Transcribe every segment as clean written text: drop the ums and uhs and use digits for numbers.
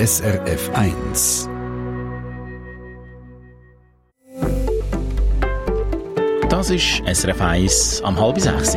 SRF 1. Das ist SRF 1 am 5:30.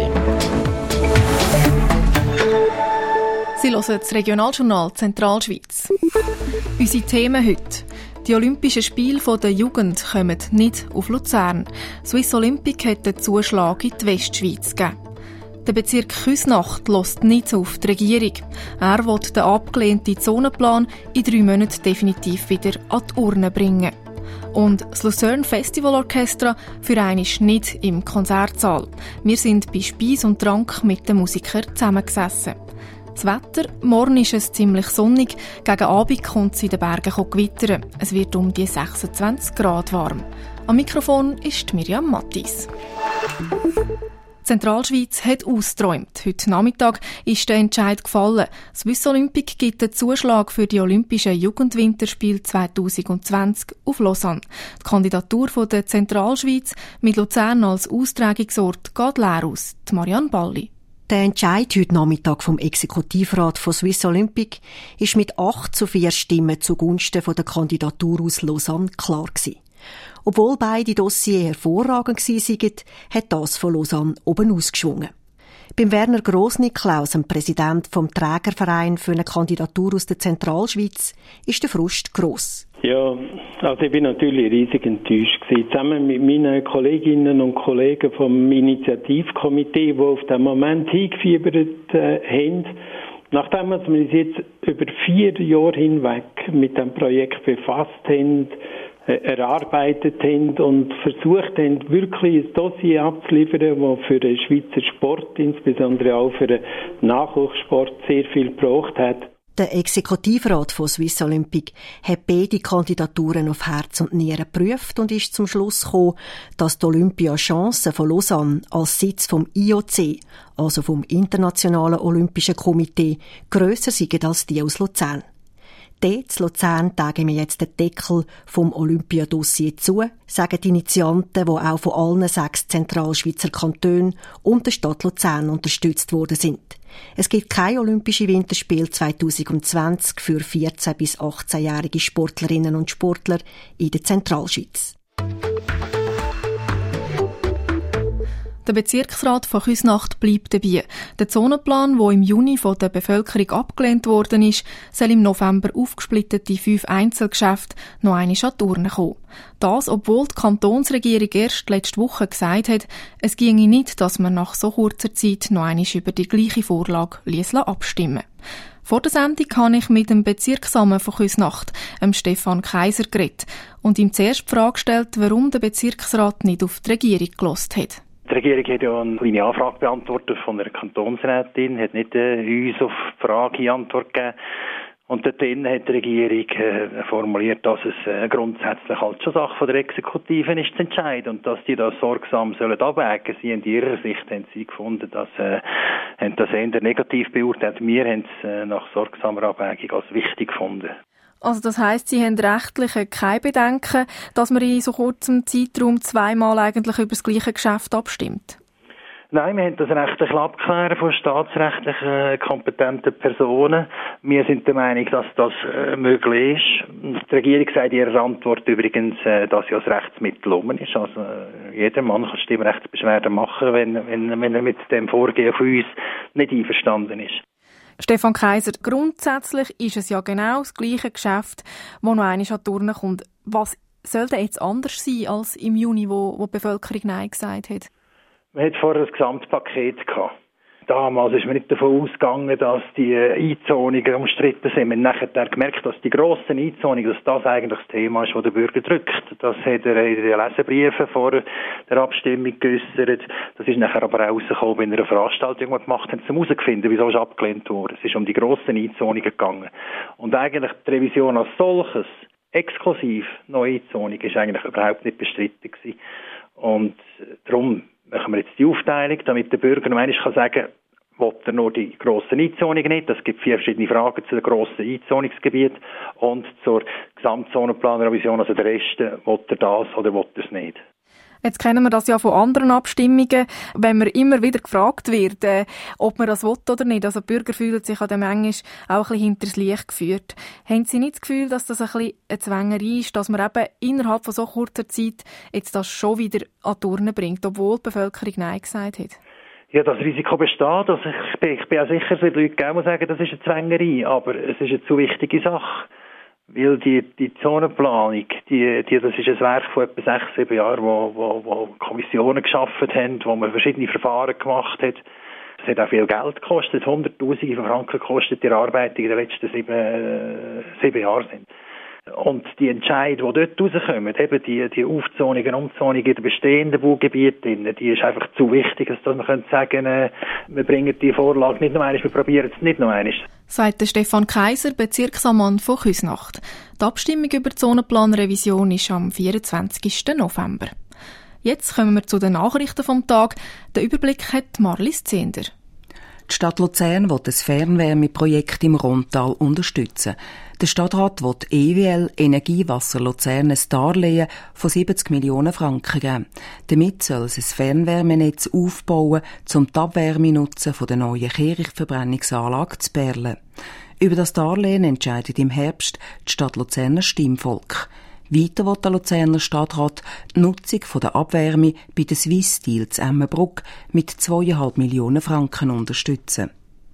Sie hören das Regionaljournal Zentralschweiz. Unsere Themen heute. Die Olympischen Spiele der Jugend kommen nicht auf Luzern. Swiss Olympic hat den Zuschlag in die Westschweiz gegeben. Der Bezirk Küsnacht lässt nicht auf die Regierung. Er will den abgelehnten Zonenplan in 3 Monaten definitiv wieder an die Urne bringen. Und das Luzern Festival Orchestra für einmal nicht im Konzertsaal. Wir sind bei Speis und Trank mit den Musikern zusammengesessen. Das Wetter, morgen ist es ziemlich sonnig, gegen Abend kommt es in den Bergen gewittern. Es wird um die 26 Grad warm. Am Mikrofon ist Mirjam Mattis. Zentralschweiz hat ausgeträumt. Heute Nachmittag ist der Entscheid gefallen. Swiss Olympic gibt den Zuschlag für die Olympischen Jugendwinterspiele 2020 auf Lausanne. Die Kandidatur der Zentralschweiz mit Luzern als Austragungsort geht leer aus. Die Marianne Balli. Der Entscheid heute Nachmittag vom Exekutivrat von Swiss Olympic ist mit 8:4 Stimmen zugunsten der Kandidatur aus Lausanne klar gewesen. Obwohl beide Dossiers hervorragend waren, hat das von Lausanne oben ausgeschwungen. Beim Werner Grossniklaus, dem Präsident vom Trägerverein für eine Kandidatur aus der Zentralschweiz, ist der Frust gross. Ja, also ich bin natürlich riesig enttäuscht gewesen. Zusammen mit meinen Kolleginnen und Kollegen vom Initiativkomitee, die auf den Moment hingefiebert haben. Nachdem wir uns jetzt über 4 Jahre hinweg mit dem Projekt befasst haben, erarbeitet haben und versucht haben, wirklich ein Dossier abzuliefern, das für den Schweizer Sport, insbesondere auch für den Nachwuchssport, sehr viel gebraucht hat. Der Exekutivrat von Swiss Olympic hat beide Kandidaturen auf Herz und Nieren geprüft und ist zum Schluss gekommen, dass die Olympiachancen von Lausanne als Sitz vom IOC, also vom Internationalen Olympischen Komitee, grösser sind als die aus Luzern. Dort in Luzern tagen wir jetzt den Deckel vom Olympiadossier zu, sagen die Initianten, die auch von allen 6 Zentralschweizer Kantonen und der Stadt Luzern unterstützt worden sind. Es gibt keine Olympische Winterspiele 2020 für 14- bis 18-jährige Sportlerinnen und Sportler in der Zentralschweiz. Der Bezirksrat von Küsnacht bleibt dabei. Der Zonenplan, der im Juni von der Bevölkerung abgelehnt worden ist, soll im November aufgesplittete 5 Einzelgeschäfte noch einmal an die Urne kommen. Das, obwohl die Kantonsregierung erst letzte Woche gesagt hat, es ginge nicht, dass man nach so kurzer Zeit noch einmal über die gleiche Vorlage abstimmen ließ. Vor der Sendung habe ich mit dem Bezirksamt von Küsnacht, Stefan Kaiser, geredet und ihm zuerst die Frage gestellt, warum der Bezirksrat nicht auf die Regierung gehört hat. Die Regierung hat ja eine kleine Anfrage beantwortet von der Kantonsrätin, hat nicht uns auf die Frage Antwort gegeben. Und dort hat die Regierung formuliert, dass es grundsätzlich halt schon Sache von der Exekutive ist zu entscheiden und dass die das sorgsam sollen abwägen. Sie in ihrer Sicht haben sie gefunden, dass haben das eher negativ beurteilt. Wir haben es nach sorgsamer Abwägung als wichtig gefunden. Also das heisst, Sie haben rechtlich keine Bedenken, dass man in so kurzem Zeitraum 2-mal eigentlich über das gleiche Geschäft abstimmt? Nein, wir haben das rechtlich abklären von staatsrechtlich kompetenten Personen. Wir sind der Meinung, dass das möglich ist. Die Regierung sagt in ihrer Antwort übrigens, dass ja das Rechtsmittel um ist. Also jeder Mann kann Stimmrechtsbeschwerden machen, wenn er mit dem Vorgehen von uns nicht einverstanden ist. Stefan Kaiser, grundsätzlich ist es ja genau das gleiche Geschäft, das noch einmal an die Urne kommt. Was soll denn jetzt anders sein als im Juni, wo die Bevölkerung Nein gesagt hat? Man hat vorher ein Gesamtpaket gehabt. Damals ist man nicht davon ausgegangen, dass die Einzonungen umstritten sind. Man hat nachher gemerkt, dass die grossen Einzonungen, dass das eigentlich das Thema ist, das der Bürger drückt. Das hat er in den Leserbriefen vor der Abstimmung geäussert. Das ist nachher aber auch rausgekommen, wenn er eine Veranstaltung gemacht hat, um herauszufinden, wieso es abgelehnt wurde. Es ist um die grossen Einzonungen gegangen. Und eigentlich die Revision als solches, exklusiv neue Einzonungen, ist eigentlich überhaupt nicht bestritten gewesen. Und darum machen wir jetzt die Aufteilung, damit der Bürger noch einmal sagen kann, will er nur die grossen Einzonungen nicht. Es gibt 4 verschiedene Fragen zu den grossen Einzonungsgebieten und zur Gesamtzonenplanrevision, also der Rest, will er das oder will er es nicht. Jetzt kennen wir das ja von anderen Abstimmungen, wenn man immer wieder gefragt wird, ob man das will oder nicht. Also die Bürger fühlen sich an dem manchmal auch ein bisschen hinters Licht geführt. Haben Sie nicht das Gefühl, dass das ein bisschen eine Zwängerei ist, dass man eben innerhalb von so kurzer Zeit jetzt das schon wieder an die Urne bringt, obwohl die Bevölkerung Nein gesagt hat? Ja, das Risiko besteht. Also ich bin auch sicher, dass die Leute gerne sagen, das ist eine Zwängerei, aber es ist eine zu wichtige Sache. Weil die Zonenplanung, das ist ein Werk von etwa 6-7 Jahren, wo Kommissionen geschaffen haben, wo man verschiedene Verfahren gemacht hat. Es hat auch viel Geld gekostet, Hunderttausende von Franken gekostet, die Erarbeitung in den letzten 7 Jahren sind. Und die Entscheidungen, die dort rauskommen, eben die Aufzonungen, Umzonungen in den bestehenden Baugebieten, die ist einfach zu wichtig, dass man sagen könnte, wir bringen die Vorlage nicht noch einmal, wir probieren es nicht noch einmal. Sagt Stefan Kaiser, Bezirksammann von Küsnacht. Die Abstimmung über die Zonenplanrevision ist am 24. November. Jetzt kommen wir zu den Nachrichten vom Tag. Den Überblick hat Marlies Zehnder. Die Stadt Luzern will das Fernwärmeprojekt im Rhontal unterstützen. Der Stadtrat will EWL Energiewasser Luzern ein Darlehen von 70 Millionen Franken geben. Damit soll es ein Fernwärmenetz aufbauen, um die Abwärmenutzen von der neuen Kehrichtverbrennungsanlage zu Berlen. Über das Darlehen entscheidet im Herbst die Stadt Luzerner Stimmvolk. Weiter will der Luzerner Stadtrat die Nutzung der Abwärme bei der Swiss Steel zu Emmenbruck mit 2,5 Millionen Franken unterstützen.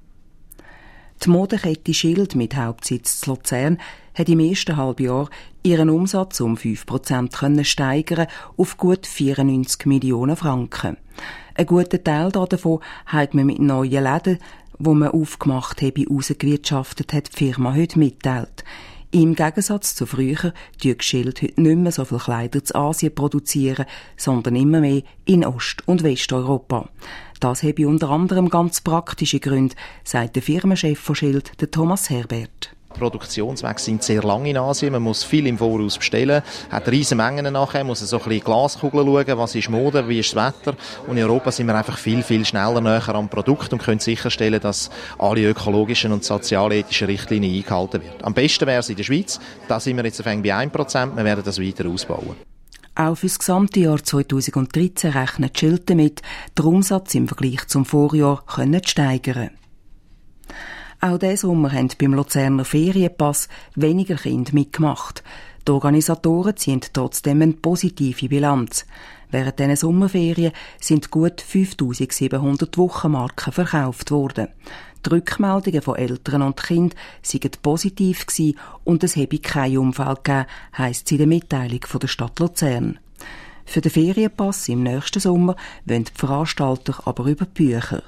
Die Modekette Schild mit Hauptsitz zu Luzern hat im ersten Halbjahr ihren Umsatz um 5% steigern auf gut 94 Millionen Franken. Ein guter Teil davon hat man mit neuen Läden, die man aufgemacht habe, rausgewirtschaftet, hat die Firma heute mitteilt. Im Gegensatz zu früher tut Schild heute nicht mehr so viele Kleider zu Asien produzieren, sondern immer mehr in Ost- und Westeuropa. Das habe unter anderem ganz praktische Gründe, sagt der Firmenchef von Schild, der Thomas Herbert. Die Produktionswege sind sehr lang in Asien, man muss viel im Voraus bestellen, hat riesen Mengen nachher, muss so ein bisschen Glaskugeln schauen, was ist Mode, wie ist das Wetter. Und in Europa sind wir einfach viel, viel schneller näher am Produkt und können sicherstellen, dass alle ökologischen und sozialethischen Richtlinien eingehalten werden. Am besten wäre es in der Schweiz, da sind wir jetzt bei 1%, wir werden das weiter ausbauen. Auch für das gesamte Jahr 2013 rechnet Schild damit, den Umsatz im Vergleich zum Vorjahr zu steigern. Auch diesen Sommer haben beim Luzerner Ferienpass weniger Kinder mitgemacht. Die Organisatoren ziehen trotzdem eine positive Bilanz. Während diesen Sommerferien sind gut 5700 Wochenmarken verkauft worden. Die Rückmeldungen von Eltern und Kindern seien positiv gewesen und es habe keinen Unfall gegeben, heisst es in der Mitteilung von der Stadt Luzern. Für den Ferienpass im nächsten Sommer wollen die Veranstalter aber über die Bücher.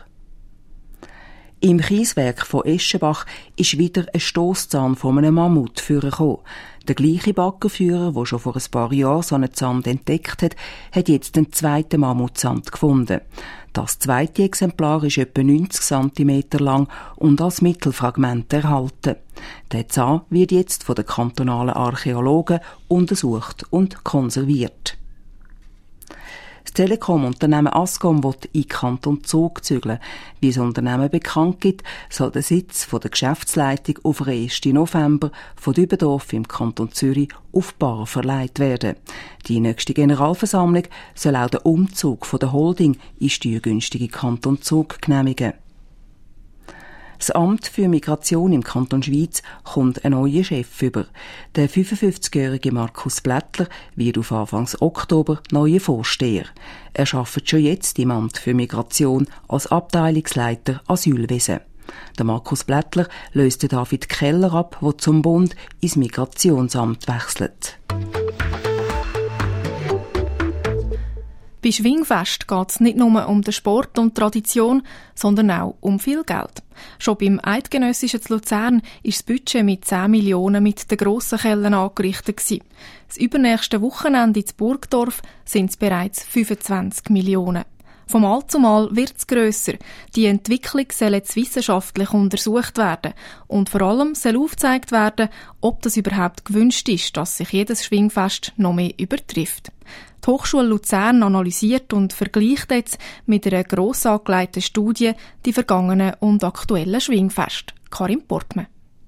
Im Kieswerk von Eschenbach ist wieder ein Stosszahn von einem Mammut vorgekommen. Der gleiche Baggerführer, der schon vor ein paar Jahren so einen Zahn entdeckt hat jetzt den zweiten Mammutzahn gefunden. Das zweite Exemplar ist etwa 90 cm lang und als Mittelfragment erhalten. Der Zahn wird jetzt von den kantonalen Archäologen untersucht und konserviert. Das Telekom-Unternehmen Ascom will in Kanton Zug zügeln. Wie das Unternehmen bekannt gibt, soll der Sitz von der Geschäftsleitung auf den 1. November von Dübendorf im Kanton Zürich auf Bar verlegt werden. Die nächste Generalversammlung soll auch den Umzug von der Holding in steuergünstige Kanton Zug genehmigen. Das Amt für Migration im Kanton Schwyz kommt ein neuer Chef über. Der 55-jährige Markus Blättler wird auf Anfang Oktober neuer Vorsteher. Er arbeitet schon jetzt im Amt für Migration als Abteilungsleiter Asylwesen. Der Markus Blättler löst David Keller ab, der zum Bund ins Migrationsamt wechselt. Bei Schwingfest geht es nicht nur um den Sport und die Tradition, sondern auch um viel Geld. Schon beim Eidgenössischen zu Luzern ist das Budget mit 10 Millionen mit den grossen Kellen angerichtet gewesen. Das übernächste Wochenende in Burgdorf sind es bereits 25 Millionen. Vom Mal zu Mal wird es grösser. Die Entwicklung soll jetzt wissenschaftlich untersucht werden. Und vor allem soll aufgezeigt werden, ob das überhaupt gewünscht ist, dass sich jedes Schwingfest noch mehr übertrifft. Die Hochschule Luzern analysiert und vergleicht jetzt mit einer gross angelegten Studie die vergangenen und aktuellen Schwingfeste. Karin Portmann.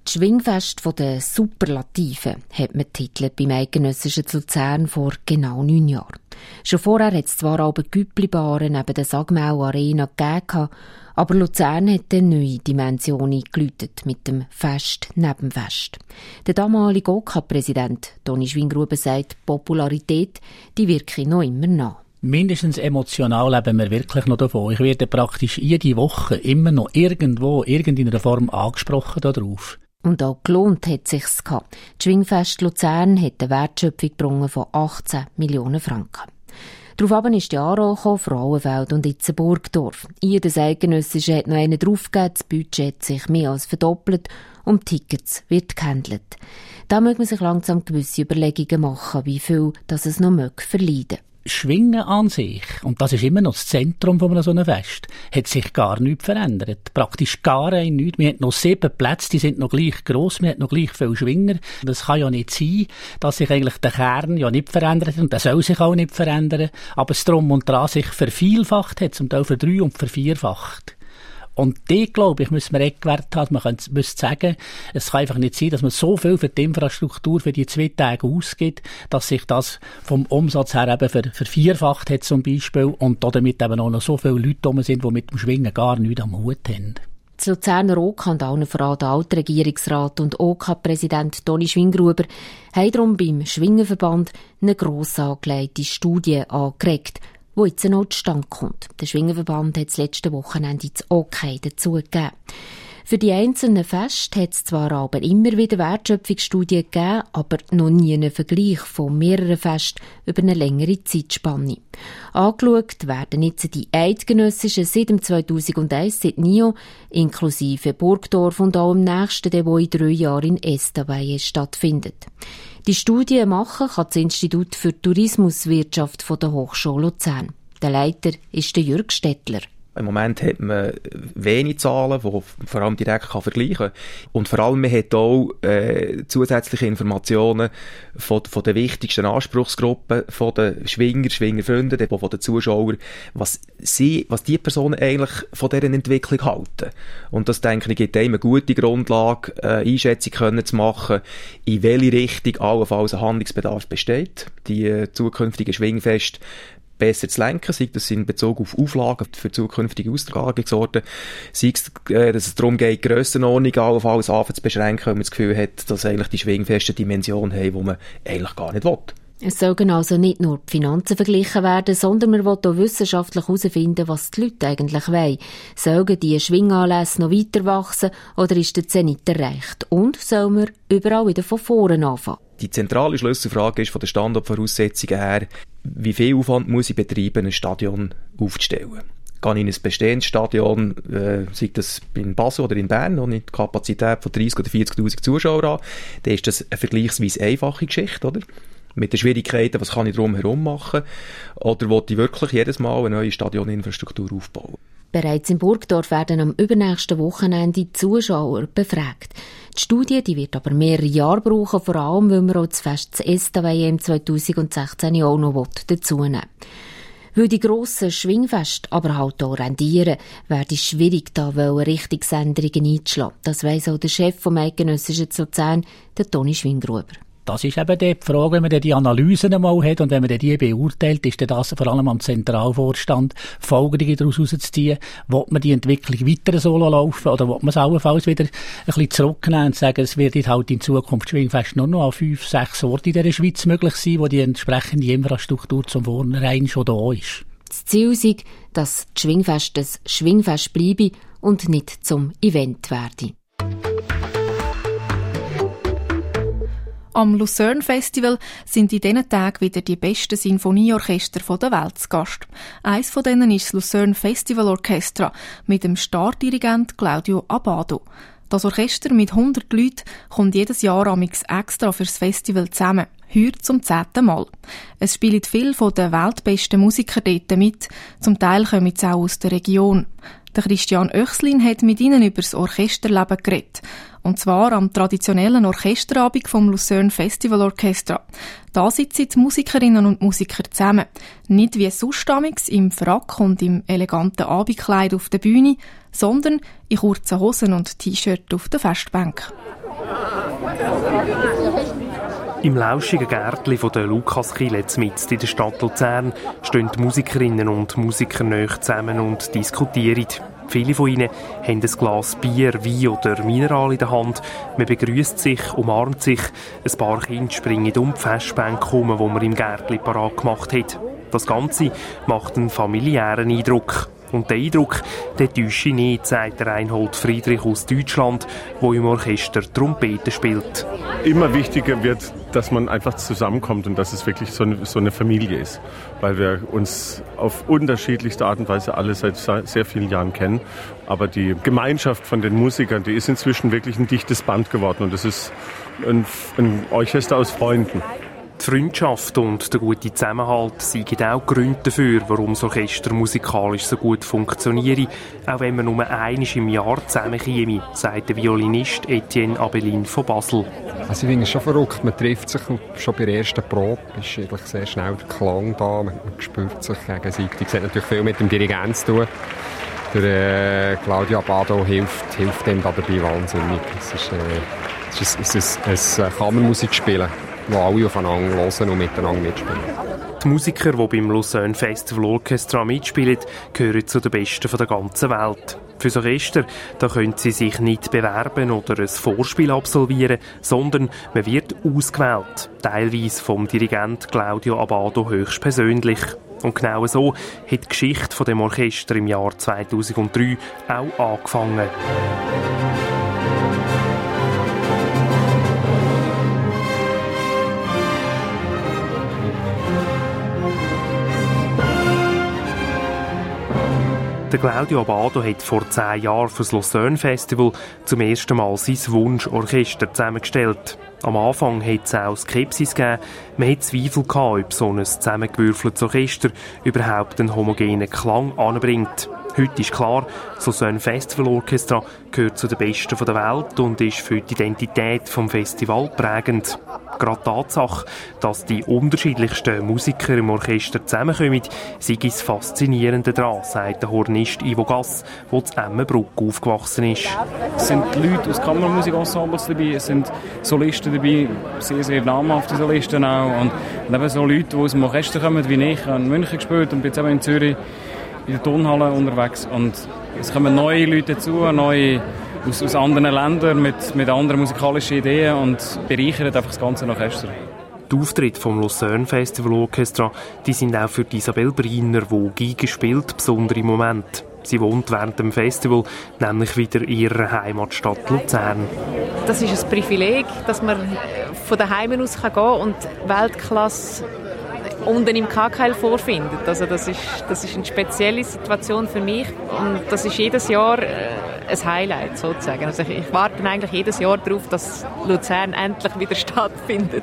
Das Schwingfest der Superlativen hat man titelt beim Eidgenössischen Luzern vor genau 9 Jahren. Schon vorher hat es zwar aber Güpplibaren neben der Sagmau Arena gegeben, aber Luzern hat eine neue Dimension eingeläutet mit dem Fest neben dem Fest. Der damalige OK-Präsident Toni Schwingruber sagt, die Popularität die wirke noch immer nach. Mindestens emotional leben wir wirklich noch davon. Ich werde praktisch jede Woche immer noch irgendwo, irgendeiner Form angesprochen darauf. Und auch gelohnt hat es sich. Das Schwingfest Luzern hat eine Wertschöpfung gebracht von 18 Millionen Franken. Daraufhin ist die Anrage Frauenfeld und jetzt Burgdorf. Jedes Eidgenössische hat noch einen draufgegeben, das Budget hat sich mehr als verdoppelt und Tickets wird gehandelt. Da muss man sich langsam gewisse Überlegungen machen, wie viel das es noch verleiden. Schwingen an sich, und das ist immer noch das Zentrum von so einem Fest, hat sich gar nichts verändert. Praktisch gar nichts. Wir haben noch 7 Plätze, die sind noch gleich gross, wir haben noch gleich viele Schwinger. Das kann ja nicht sein, dass sich eigentlich der Kern ja nicht verändert und der soll sich auch nicht verändern, aber das Drum und Dran sich vervielfacht hat, zum Teil verdrei- und vervierfacht. Und die, glaube ich, müssen wir Eckwert haben. Man müsste sagen, es kann einfach nicht sein, dass man so viel für die Infrastruktur für die 2 Tage ausgibt, dass sich das vom Umsatz her eben vervierfacht hat zum Beispiel und damit eben auch noch so viele Leute rum sind, die mit dem Schwingen gar nichts am Hut haben. Das Luzerner OK und allen voran der Altregierungsrat und OK-Präsident Toni Schwingruber haben darum beim Schwingenverband eine gross angelegte Studie angeregt, wo jetzt noch zustande kommt. Der Schwingenverband hat das letzte Wochenende das OK dazu gegeben. Für die einzelnen Feste hat es zwar aber immer wieder Wertschöpfungsstudien gegeben, aber noch nie einen Vergleich von mehreren Festen über eine längere Zeitspanne. Angeschaut werden jetzt die Eidgenössischen seit 2001, seit NIO, inklusive Burgdorf und auch im nächsten, der in 3 Jahren in Estavayer stattfindet. Die Studie machen kann das Institut für Tourismuswirtschaft von der Hochschule Luzern. Der Leiter ist der Jürg Stettler. Im Moment hat man wenig Zahlen, die vor allem direkt vergleichen kann. Und vor allem man hat auch zusätzliche Informationen von den wichtigsten Anspruchsgruppen, von den Schwingerfreunden, von den Zuschauern, was die Personen eigentlich von dieser Entwicklung halten. Und das, denke ich, gibt einem eine gute Grundlage, Einschätzung zu machen, in welche Richtung allenfalls ein Handlungsbedarf besteht. Die zukünftigen Schwingfeste besser zu lenken, sei das in Bezug auf Auflagen für zukünftige Austragungsorte, sei es, dass es darum geht, Grössenordnung allenfalls zu beschränken, wenn man das Gefühl hat, dass eigentlich die Schwingfeste eine Dimension haben, die man eigentlich gar nicht will. Es sollen also nicht nur die Finanzen verglichen werden, sondern man will auch wissenschaftlich herausfinden, was die Leute eigentlich wollen. Sollen die Schwinganlässe noch weiter wachsen oder ist der Zenit erreicht? Und soll man überall wieder von vorne anfangen? Die zentrale Schlüsselfrage ist von den Standortvoraussetzungen her, wie viel Aufwand muss ich betreiben, ein Stadion aufzustellen? Gehe ich in ein bestehendes Stadion, sei das in Basel oder in Bern, wo ich die Kapazität von 30.000 oder 40.000 Zuschauern habe, dann ist das eine vergleichsweise einfache Geschichte, oder? Mit den Schwierigkeiten, was kann ich drumherum machen? Oder will ich wirklich jedes Mal eine neue Stadioninfrastruktur aufbauen? Bereits in Burgdorf werden am übernächsten Wochenende die Zuschauer befragt. Die Studie die wird aber mehrere Jahre brauchen, vor allem, weil man auch das Fest Estavayer im 2016 auch noch dazu nehmen will. Weil die grossen Schwingfeste aber halt auch rendieren, wäre es schwierig, da Richtungsänderungen einzuschlagen. Das weiss auch der Chef vom Eidgenössischen Luzern, der Toni Schwingruber. Das ist eben die Frage, wenn man die Analysen einmal hat und wenn man die beurteilt, ist das vor allem am Zentralvorstand Folgerungen daraus herauszuziehen. Will man die Entwicklung weiter so laufen oder will man es allenfalls wieder ein bisschen zurücknehmen und sagen, es wird halt in Zukunft Schwingfest nur noch an 5, 6 Orten in der Schweiz möglich sein, wo die entsprechende Infrastruktur zum Vornherein schon da ist. Das Ziel ist, dass die Schwingfeste ein Schwingfest bleiben und nicht zum Event werden. Am Lucerne Festival sind in diesen Tagen wieder die besten Sinfonieorchester der Welt zu Gast. Eines von denen ist das Lucerne Festival Orchestra mit dem Stardirigent Claudio Abbado. Das Orchester mit 100 Leuten kommt jedes Jahr extra fürs Festival zusammen. heuer zum 10. Mal. Es spielen viele von den weltbesten Musikern dort mit, zum Teil kommen sie auch aus der Region. Der Christian Oechslin hat mit ihnen über das Orchesterleben geredet. Und zwar am traditionellen Orchesterabend vom Lucerne Festival Orchestra. Da sitzen die Musikerinnen und Musiker zusammen. Nicht wie sonst im Frack und im eleganten Abendkleid auf der Bühne, sondern in kurzen Hosen und T-Shirt auf der Festbank. Im lauschigen Gärtchen von der Lukaskirche mitten in der Stadt Luzern stehen die Musikerinnen und Musiker nahe zusammen und diskutieren. Viele von ihnen haben ein Glas Bier, Wein oder Mineral in der Hand. Man begrüßt sich, umarmt sich. Ein paar Kinder springen um die Festbänke herum, die man im Gärtchen parat gemacht hat. Das Ganze macht einen familiären Eindruck. Und der Eindruck, der täuscht nicht, sagt Reinhold Friedrich aus Deutschland, der im Orchester Trompete spielt. Immer wichtiger wird, dass man einfach zusammenkommt und dass es wirklich so eine Familie ist. Weil wir uns auf unterschiedlichste Art und Weise alle seit sehr vielen Jahren kennen. Aber die Gemeinschaft von den Musikern, die ist inzwischen wirklich ein dichtes Band geworden. Und das ist ein Orchester aus Freunden. Die Freundschaft und der gute Zusammenhalt sind auch Gründe dafür, warum das Orchester musikalisch so gut funktioniert, auch wenn man nur einmal im Jahr zusammenkäme, sagt der Violinist Etienne Abelin von Basel. Also ich finde es schon verrückt, man trifft sich und schon bei der ersten Probe ist eigentlich sehr schnell der Klang da, man spürt sich gegenseitig. Es hat natürlich viel mit dem Dirigent zu tun. Der Claudio Abbado hilft dem da dabei wahnsinnig. Es ist ein Kammermusikspielen, wo alle aufeinander hören und miteinander mitspielen. Die Musiker, die beim Lucerne Festival Orchestra mitspielen, gehören zu den Besten der ganzen Welt. Für das Orchester da können sie sich nicht bewerben oder ein Vorspiel absolvieren, sondern man wird ausgewählt, teilweise vom Dirigent Claudio Abbado höchstpersönlich. Und genau so hat die Geschichte von dem Orchester im Jahr 2003 auch angefangen. Der Claudio Abbado hat vor 10 Jahren für das Lucerne Festival zum ersten Mal sein Wunschorchester zusammengestellt. Am Anfang hat es auch Skepsis gegeben. Man hat Zweifel gehabt, ob so ein zusammengewürfeltes Orchester überhaupt einen homogenen Klang anbringt. Heute ist klar, das Lucerne Festival Orchestra gehört zu den Besten der Welt und ist für die Identität des Festivals prägend. Gerade die Tatsache, dass die unterschiedlichsten Musiker im Orchester zusammenkommen, sei das Faszinierende daran, sagt der Hornist Ivo Gass, der in Emmenbruck aufgewachsen ist. Es sind Leute aus Kammermusik-Ensembles dabei, es sind Solisten dabei, sehr, sehr namhafte Solisten auch. Und eben so Leute, die aus dem Orchester kommen, wie ich, in München gespielt und bin jetzt eben in Zürich in der Turnhalle unterwegs. Und es kommen neue Leute dazu, neue aus anderen Ländern mit anderen musikalischen Ideen und bereichern einfach das ganze Orchester. Die Auftritte vom Lucerne Festival Orchestra, die sind auch für Isabel Briner, die Geige spielt, besondere Momente. Sie wohnt während dem Festival nämlich wieder in ihrer Heimatstadt Luzern. Das ist ein Privileg, dass man von daheim aus gehen kann und Weltklasse unten im KKL vorfindet. Also das ist eine spezielle Situation für mich und das ist jedes Jahr ein Highlight sozusagen. Also ich warte eigentlich jedes Jahr darauf, dass Luzern endlich wieder stattfindet.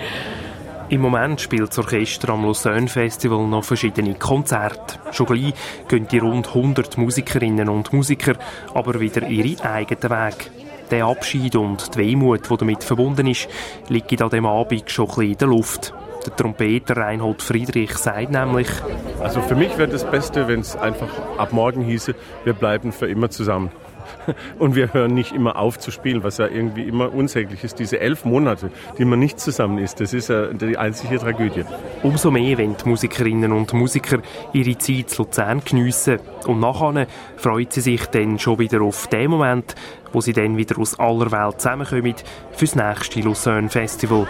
Im Moment spielt das Orchester am Lucerne Festival noch verschiedene Konzerte. Schon gleich gehen die rund 100 Musikerinnen und Musiker aber wieder ihren eigenen Weg. Der Abschied und die Wehmut, die damit verbunden ist, liegt an dem Abend schon ein bisschen in der Luft. Der Trompeter Reinhold Friedrich sagt nämlich: Also für mich wäre das Beste, wenn es einfach ab morgen hieße, wir bleiben für immer zusammen. Und wir hören nicht immer auf zu spielen, was ja irgendwie immer unsäglich ist. Diese 11 Monate, die man nicht zusammen ist, das ist ja die einzige Tragödie. Umso mehr wollen die Musikerinnen und Musiker ihre Zeit zu Luzern geniessen. Und nachher freut sie sich dann schon wieder auf den Moment, wo sie dann wieder aus aller Welt zusammenkommen für das nächste Lucerne Festival.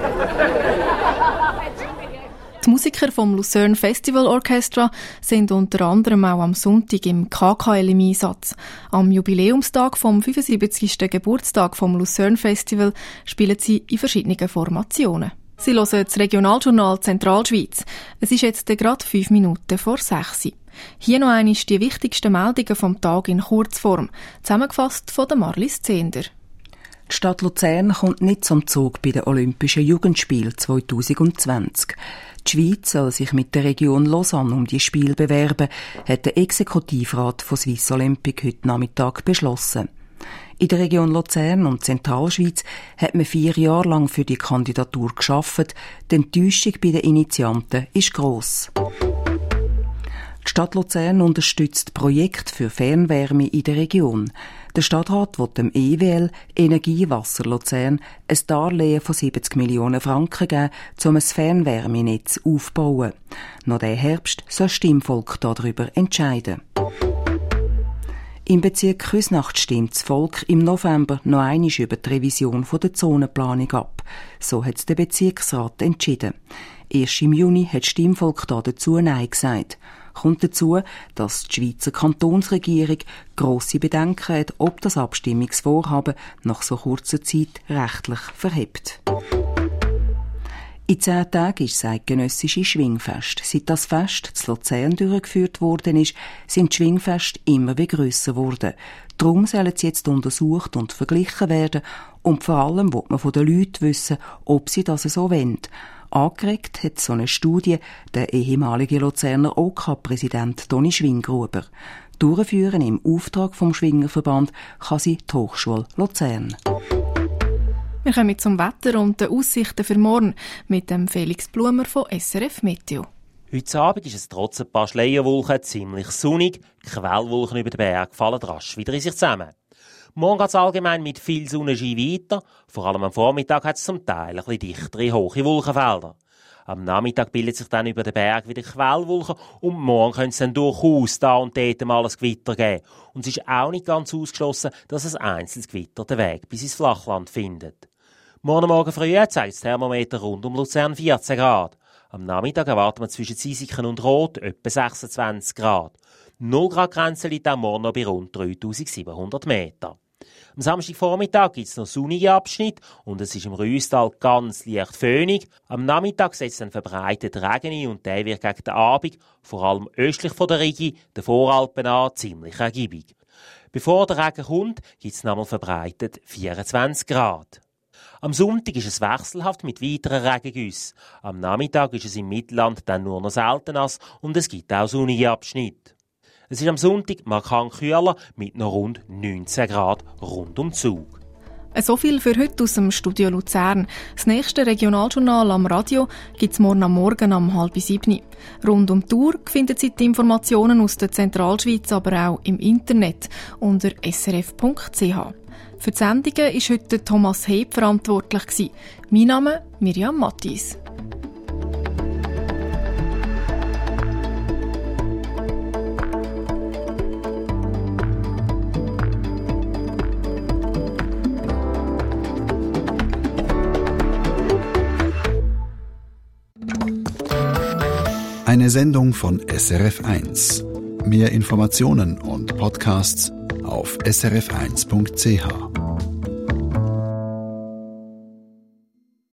Die Musiker vom Lucerne Festival Orchestra sind unter anderem auch am Sonntag im KKL im Einsatz. Am Jubiläumstag vom 75. Geburtstag vom Lucerne Festival spielen sie in verschiedenen Formationen. Sie hören das Regionaljournal Zentralschweiz. Es ist jetzt gerade 5 Minuten vor 6. Hier noch einmal die wichtigsten Meldungen vom Tag in Kurzform, zusammengefasst von der Marlies Zehnder. Die Stadt Luzern kommt nicht zum Zug bei den Olympischen Jugendspielen 2020. Die Schweiz soll sich mit der Region Lausanne um die Spiele bewerben, hat der Exekutivrat von Swiss Olympic heute Nachmittag beschlossen. In der Region Luzern und Zentralschweiz hat man 4 Jahre lang für die Kandidatur gearbeitet. Die Enttäuschung bei den Initianten ist gross. Die Stadt Luzern unterstützt Projekte für Fernwärme in der Region. Der Stadtrat will dem EWL Energiewasser Luzern ein Darlehen von 70 Millionen Franken geben, um ein Fernwärmenetz aufzubauen. Noch diesen Herbst soll das Stimmvolk darüber entscheiden. Im Bezirk Küsnacht stimmt das Volk im November noch einmal über die Revision der Zonenplanung ab. So hat der Bezirksrat entschieden. Erst im Juni hat das Stimmvolk dazu Nein gesagt. Kommt dazu, dass die Schweizer Kantonsregierung grosse Bedenken hat, ob das Abstimmungsvorhaben nach so kurzer Zeit rechtlich verhebt. In 10 Tagen ist das eidgenössische Schwingfest. Seit das Fest zu Luzern durchgeführt worden ist, sind die Schwingfeste immer wie grösser geworden. Darum sollen sie jetzt untersucht und verglichen werden und vor allem will man von den Leuten wissen, ob sie das so wollen. Angeregt hat so eine Studie der ehemalige Luzerner OK-Präsident Toni Schwingruber. Durchführen im Auftrag vom Schwingerverband kann sie die Hochschule Luzern. Wir kommen zum Wetter und den Aussichten für morgen mit dem Felix Blumer von SRF Meteo. Heute Abend ist es trotz ein paar Schleierwolken ziemlich sonnig. Die Quellwolken über den Berg fallen rasch wieder in sich zusammen. Morgen geht es allgemein mit viel Sonnenschein weiter. Vor allem am Vormittag hat es zum Teil ein bisschen dichtere, hohe Wolkenfelder. Am Nachmittag bildet sich dann über den Berg wieder Quellwolken und morgen könnte es dann durchaus da und dort mal ein Gewitter geben. Und es ist auch nicht ganz ausgeschlossen, dass ein einzelnes Gewitter den Weg bis ins Flachland findet. Morgen früh zeigt das Thermometer rund um Luzern 14 Grad. Am Nachmittag erwarten wir zwischen Zisiken und Rot etwa 26 Grad. 0 Grad Grenze liegt am Morgen noch bei rund 3700 Meter. Am Samstagvormittag gibt es noch sonnige Abschnitte und es ist im Rüstal ganz leicht föhnig. Am Nachmittag setzt dann verbreitet Regen ein und der wird gegen den Abend, vor allem östlich von der Rigi, den Voralpen an, ziemlich ergiebig. Bevor der Regen kommt, gibt es nochmal verbreitet 24 Grad. Am Sonntag ist es wechselhaft mit weiteren Regengüssen. Am Nachmittag ist es im Mittelland dann nur noch selten nass und es gibt auch sonnige Abschnitte. Es ist am Sonntag markant kühler mit noch rund 19 Grad rund um Zug. So viel für heute aus dem Studio Luzern. Das nächste Regionaljournal am Radio gibt es morgen am Morgen um 6:30. Rund um die Uhr finden Sie die Informationen aus der Zentralschweiz, aber auch im Internet unter srf.ch. Für die Sendungen war heute Thomas Heb verantwortlich. Mein Name Miriam Mattis. Eine Sendung von SRF1. Mehr Informationen und Podcasts auf srf1.ch.